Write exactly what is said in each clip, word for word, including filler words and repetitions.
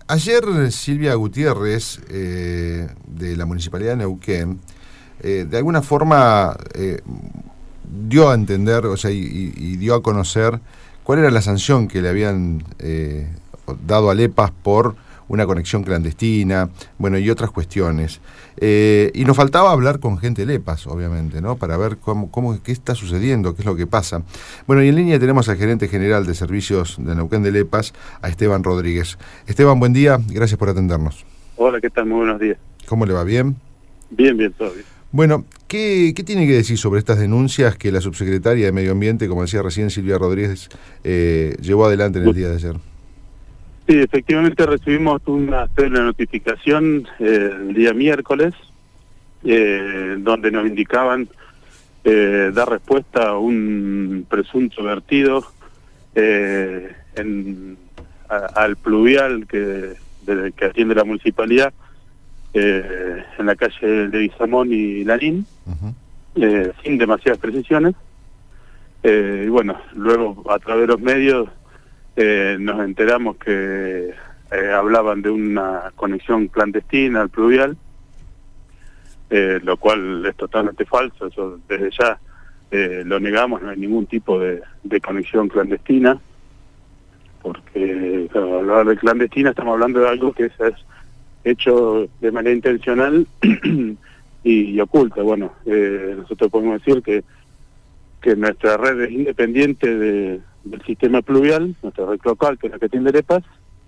Ayer Silvia Gutiérrez, eh, de la Municipalidad de Neuquén, eh, de alguna forma eh, dio a entender, o sea, y, y dio a conocer cuál era la sanción que le habían eh, dado a Lepas por una conexión clandestina, bueno, y otras cuestiones. Eh, y nos faltaba hablar con gente de Lepas, obviamente, ¿no? Para ver cómo, cómo, qué está sucediendo, qué es lo que pasa. Bueno, y en línea tenemos al gerente general de servicios de Neuquén de Lepas, a Esteban Rodríguez. Esteban, buen día, gracias por atendernos. Hola, ¿qué tal? Muy buenos días. ¿Cómo le va? ¿Bien? Bien, bien, todo bien. Bueno, ¿qué, qué tiene que decir sobre estas denuncias que la subsecretaria de Medio Ambiente, como decía recién Silvia Rodríguez, eh, llevó adelante en el día de ayer? Sí, efectivamente recibimos una cédula de notificación eh, el día miércoles, eh, donde nos indicaban eh, dar respuesta a un presunto vertido eh, en, a, al pluvial que, de, que atiende la municipalidad eh, en la calle Leguizamón y Lanín, uh-huh. eh, sin demasiadas precisiones. Eh, y bueno, luego a través de los medios Eh, nos enteramos que eh, hablaban de una conexión clandestina al pluvial, eh, lo cual es totalmente falso. Eso desde ya eh, lo negamos, no hay ningún tipo de, de conexión clandestina, porque claro, al hablar de clandestina estamos hablando de algo que es, es hecho de manera intencional y, y oculta. Bueno, eh, nosotros podemos decir que, que nuestra red es independiente de del sistema pluvial, nuestra red local, que es la que tiene Lepas,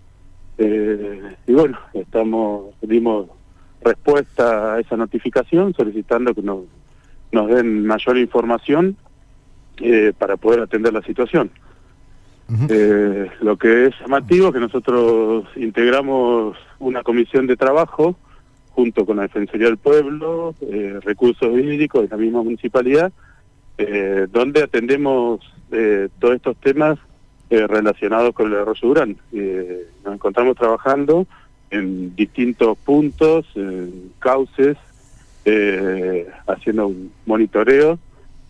eh, y bueno, estamos dimos respuesta a esa notificación solicitando que nos, nos den mayor información eh, para poder atender la situación. Uh-huh. Eh, lo que es llamativo es que nosotros integramos una comisión de trabajo junto con la Defensoría del Pueblo, eh, Recursos Hídricos de la misma municipalidad, Eh, donde atendemos eh, todos estos temas eh, relacionados con el arroyo Durán. Eh, nos encontramos trabajando en distintos puntos, en cauces, eh, haciendo un monitoreo,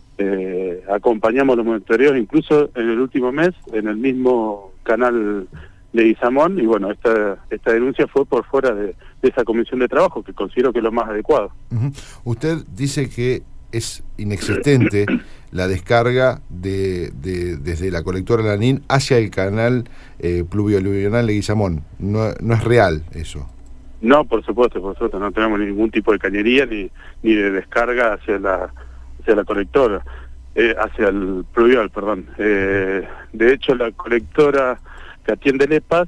eh, acompañamos los monitoreos incluso en el último mes, en el mismo canal de Leguizamón, y bueno, esta esta denuncia fue por fuera de, de esa comisión de trabajo, que considero que es lo más adecuado. Uh-huh. Usted dice que es inexistente la descarga de, de desde la colectora Lanín hacia el canal eh, pluvio-aluvional Leguizamón. No, no es real eso. No, por supuesto, por supuesto, no tenemos ningún tipo de cañería ni ni de descarga hacia la hacia la colectora, eh, hacia el pluvial, perdón. Eh, de hecho, la colectora que atiende Lepas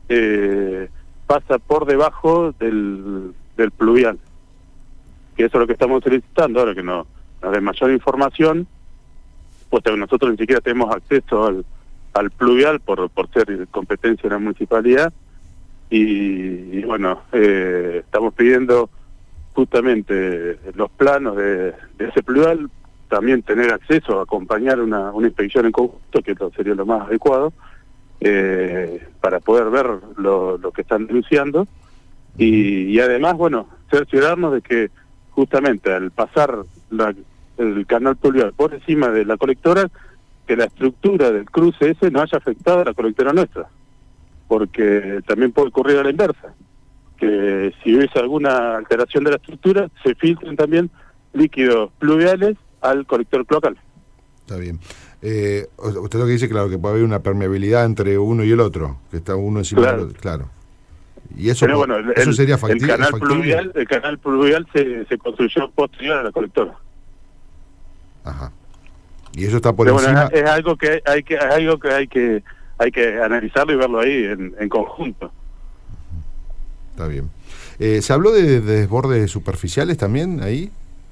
eh, pasa por debajo del, del pluvial, que eso es lo que estamos solicitando ahora, que no nos den mayor información, puesto que nosotros ni siquiera tenemos acceso al, al pluvial por, por ser competencia de la municipalidad, y, y bueno, eh, estamos pidiendo justamente los planos de, de ese pluvial, también tener acceso a acompañar una, una inspección en conjunto, que sería lo más adecuado, eh, para poder ver lo, lo que están denunciando, y, y además, bueno, cerciorarnos de que justamente al pasar la, el canal pluvial por encima de la colectora, que la estructura del cruce ese no haya afectado a la colectora nuestra, porque también puede ocurrir a la inversa, que si hubiese alguna alteración de la estructura, se filtren también líquidos pluviales al colector local. Está bien. Eh, usted lo que dice, claro, que puede haber una permeabilidad entre uno y el otro, que está uno encima claro. del otro, claro. Y eso, pero bueno, el, eso sería factible. El canal pluvial, el canal pluvial se, se construyó posterior a la colectora. Ajá. Y eso está por pero encima. Bueno, es, es algo que hay que, es algo que hay que, hay que analizarlo y verlo ahí en, en conjunto. Está bien. Eh, ¿Se habló de, de desbordes superficiales también ahí?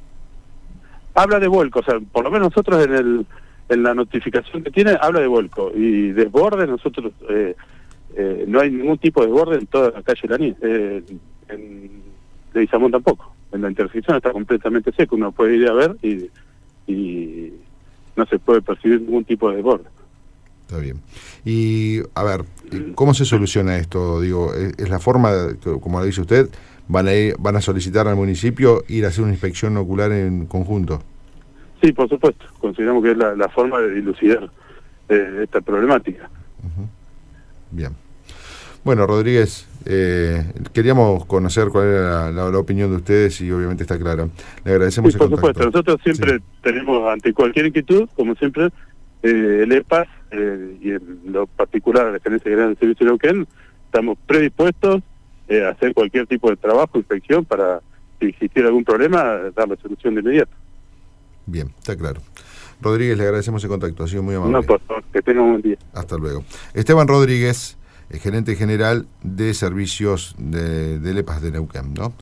Habla de vuelco, o sea, por lo menos nosotros en el en la notificación que tiene habla de vuelco, y desbordes nosotros eh, Eh, no hay ningún tipo de desborde en toda la calle Lanín, eh, en Leguizamón tampoco. En la intersección está completamente seco, uno puede ir a ver y, y no se puede percibir ningún tipo de desborde. Está bien. Y, a ver, ¿cómo se soluciona esto? Digo, ¿es, es la forma, como lo dice usted, van a ir, van a solicitar al municipio ir a hacer una inspección ocular en conjunto? Sí, por supuesto. Consideramos que es la, la forma de dilucidar eh, esta problemática. Uh-huh. Bien. Bueno, Rodríguez, eh, queríamos conocer cuál era la, la, la opinión de ustedes y obviamente está clara. Le agradecemos sí, el por contacto. supuesto, nosotros siempre sí. tenemos, ante cualquier inquietud, como siempre, eh, el E P A S, eh, y en lo particular la Gerencia General del Servicio de Neuquén, estamos predispuestos eh, a hacer cualquier tipo de trabajo, inspección, para, si existiera algún problema, dar la solución de inmediato. Bien, está claro. Rodríguez, le agradecemos el contacto, ha sido muy amable. No, por favor, que tenga un buen día. Hasta luego. Esteban Rodríguez, gerente general de servicios de, del E P A S de Neuquén, ¿no?